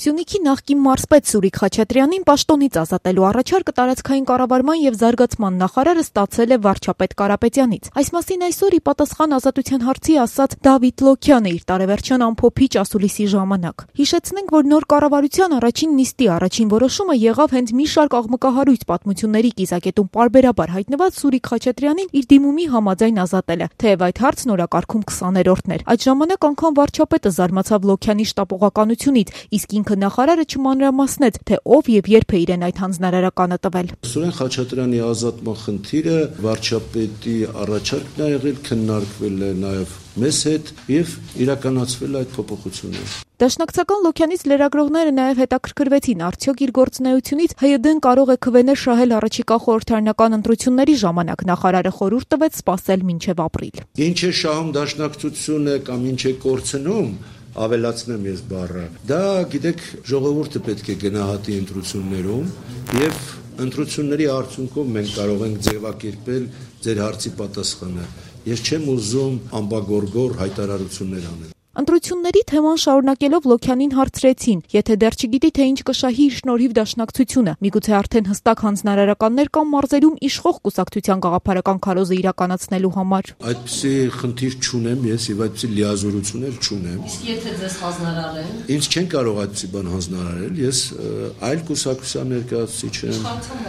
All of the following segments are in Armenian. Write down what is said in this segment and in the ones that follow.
Սյունիքի նախկին մարզպետ Սուրիկ Խաչատրյանին պաշտոնից ազատելու առաջարկը տարածքային կառավարման եւ զարգացման նախարարը ստացել է վարչապետ Կարապետյանից։ Այս մասին այսօր ի պատասխան ազատության հարցի ասաց Դավիթ Լոքյանը իր տարեվերջյան ամփոփիչ ասուլիսի ժամանակ։ Հիշեցնենք, որ նոր կառավարության առաջին նիստի առաջին որոշումը եղավ հենց մի շարք աղմկահարույց պատմությունների կիզակետում պարբերաբար հայտնված Սուրիկ Խաչատրյանին իր դիմումի համաձայն ազատելը, թեև այդ հարցն օրակարգում 20-րդն էր։ Այդ ժամանակ անգամ վարչապետը զարմացավ Լոքյանի շտապողականությունից, իսկ ինքը նախարարը չմանրամասնեց, թե ով եւ երբ է իրեն այդ հանձնարարականը տվել։ Սուրեն Խաչատրյանի ազատման խնդիրը վարչապետի առաջարկն է եղել, քննարկվել է նաեւ մեզ հետ եւ իրականացվել այդ փոփոխությունը։ Դաշնակցական Լոքյանից լրագրողները նաև հետաքրքրվեցին, արդյոք իր գործունեությունից ՀՅԴ-ն կարող է քվեներ շահել առաջիկա խորհրդարանական ընտրությունների ժամանակ, նախարարը խորհուրդ տվեց սպասել մինչև ապրիլ։ Ինչ է շահում դաշնակցությունը կամ ինչ է կորցնում, ավելացնեմ ես բառը, դա գիտեք ժողովուրդը պետք է գնահատի ընտրություններում եւ ընտրությունների արդյունքով մենք կարող ենք ձևակերպել ձեր հարցի պատասխանը։ Ես չեմ ուզում ամբագորգոր հայտարարություններ անել։ Ընտրությունների թեման շարունակելով Լոքյանին հարցրեցին, եթե դեռ չգիտի, թե ինչ կշահի իր շնորհիվ դաշնակցությունը, միգուցե արդեն հստակ հանձնարարականներ կամ մարզերում իշխող կուսակցության գաղափարական քարոզը իրականացնելու համար։ Այդպիսի խնդիր չունեմ ես եւ այդպիսի լիազորություններ չունեմ։ Իսկ եթե ձեզ հանձնարարեն։ Ինձ չեն կարող այդպիսի բան հանձնարարել, ես այլ կուսակցության ներկայացուցիչ եմ։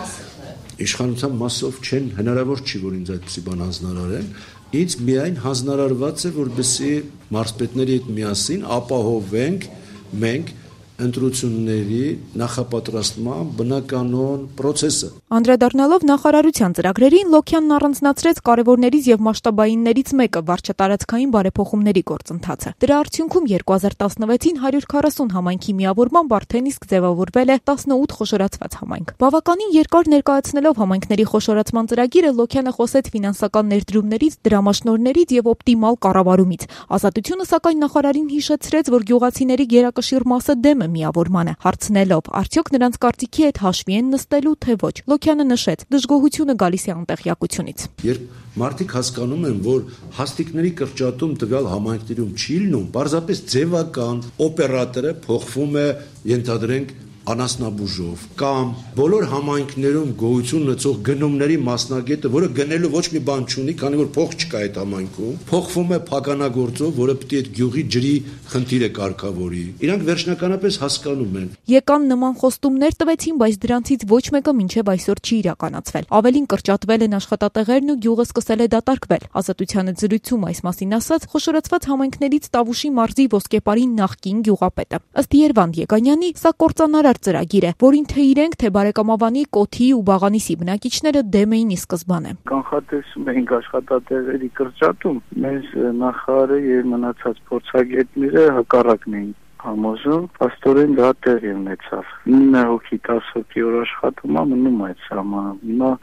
Իշխանության մասով չեն, հնարավոր չի, որ ինձ այդպիսի բան հանձնարարեն։ Ինձ միայն հանձնարարված է, որպեսզի մարզպետների հետ միասին ապահովենք մենք ընտրությունների նախապատրաստման բնականոն process-ը։ Անդրադառնալով նախարարության ծրագրերին, Լոքյանն առանձնացրեց կարևորներից եւ մասշտաբայիններից մեկը վարչատարածքային բարեփոխումների գործընթացը։ Դրա արդյունքում 2016-ին 140 համայնքի միավորմամբ արդեն իսկ ձևավորվել է 18 խոշորացված համայնք։ Բավականին երկար ներկայացնելով համայնքների խոշորացման ծրագիրը, Լոքյանը խոսեց ֆինանսական ներդրումներից, դրամաշնորհներից եւ օպտիմալ կառավարումից։ Ազատությունը սակայն նախարարին հիշեցրեց, որ գյուղացիների գերակշիռ մասը դեմ է միավորմանը, հարցնելով, արդյոք նրանց կարծիքի հետ հաշվի են նստելու, թե ոչ։ Լոքյանը նշեց, դժգոհությունը գալիս է անտեղյակությունից։ Երբ մարդիկ հասկանում են, որ հաստիկների կրճատում տվյալ համայնքներում չի լինում, պարզապես ձևական օպերատորը փոխվում է, ենթադրենք, անասնաբուժով կամ բոլոր համայնքներում գոյություն ունեցող գնումների մասնագետը, որը գնելու ոչ մի բան չունի, քանի որ փող չկա այդ համայնքում, փոխվում է փականագործով, որը պետք է այդ գյուղի ջրի խնդիրը կարգավորի։ Իրանք վերջնականապես հասկանում են։ Եկան նման խոստումներ տվեցին, բայց դրանցից ոչ մեկը մինչև այսօր չի իրականացվել։ Ավելին կրճատվել են աշխատատեղերն ու գյուղը սկսել է դատարկվել։ Ազատությանը զրույցում այս մասին ասաց խոշորացված համայնքներից Տավուշի մարզի Ոսկեպարի նախկին գյուղապետը։ Ըստ Երվանդ Եկանյանի, սա կործանարար ծրագիր է, որին թե իրենք, թե Բարեկամավանի, Կոթի ու Բաղանիսի բնակիչները դեմ էին ի սկզբանե։ Կանխատեսում էինք աշխատատեղերի կրճատում, մեզ նախարարը եւ մնացած փորձագետները հակառակն էին համոզում, աստորեն դա տեղի ունեցավ։ 9 հոգի 10 հոգի օր աշխատում է, մնում այդ սահմանում։ Հիմա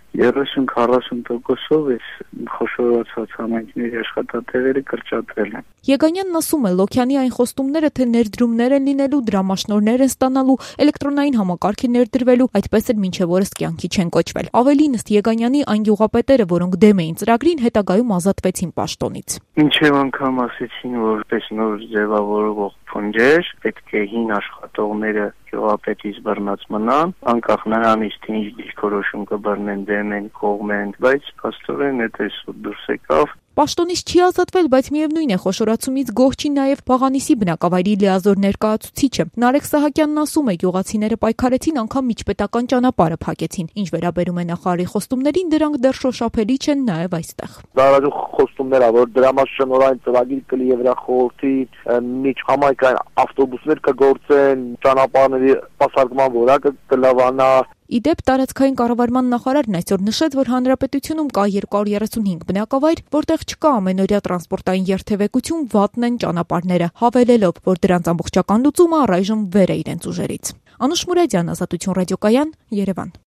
30-40%-ով էս խոշորացած համայնքների աշխատատեղերը կրճատվել են։ Եկանյանն ասում է, Լոքյանի այն խոստումները, թե ներդրումներ են լինելու, դրամաշնորհներ են ստանալու, էլեկտրոնային համակարգ է ներդրվելու, այդպես էլ մինչև օրս կյանքի չեն կոչվել։ Ավելին, ըստ Եկանյանի, այն գյուղապետերը, որոնք դեմ էին ծրագրին, հետագայում ազատվեցին պաշտոնից։ Ինչև անգամ ասեցին, որ պես նոր ձևավորվող փնջեր պետք է հին աշխատողները գյուղապետից բռնած մնան, անկախ նրանից թե ինչ դիրքորոշում կբռնեն, դեմ են, կողմ են, բայց աստորեն այդ դուրս եկավ։ Պաշտոնից չի ազատվել, բայց միևնույն է, խոշորացումից գոհ չի նաև Բաղանիսի բնակավայրի լիազոր ներկայացուցիչը։ Նարեկ Սահակյանն ասում է, գյուղացիները պայքարեցին, անգամ միջպետական ճանապարհը փակեցին։ Ինչ վերաբերում է նախարարի խոստումներին, դրանք դեռ շոշափելի չեն նաև այստեղ։ Դարաջու խոստումներ ա, որ դրամաշնորհային ծրագիր կլի Եվրախորհրդի միջհամայնքային ավտոբուսներ կգործեն, ճանապարհների սպասարկման որակը կլավանա։ Իդեպ տարածքային կառավարման նախարարն այսօր նշեց, որ հանրապետությունում կա 235 բնակավայր, որտեղ չկա ամենօրյա տրանսպորտային երթևեկություն, վատն են ճանապարհները, հավելելով, որ դրանց ամբողջական լուծումը առայժմ վեր է իրենց ուժերից։ Անուշ Մուրադյան, Ազատություն ռադիոկայան, Երևան։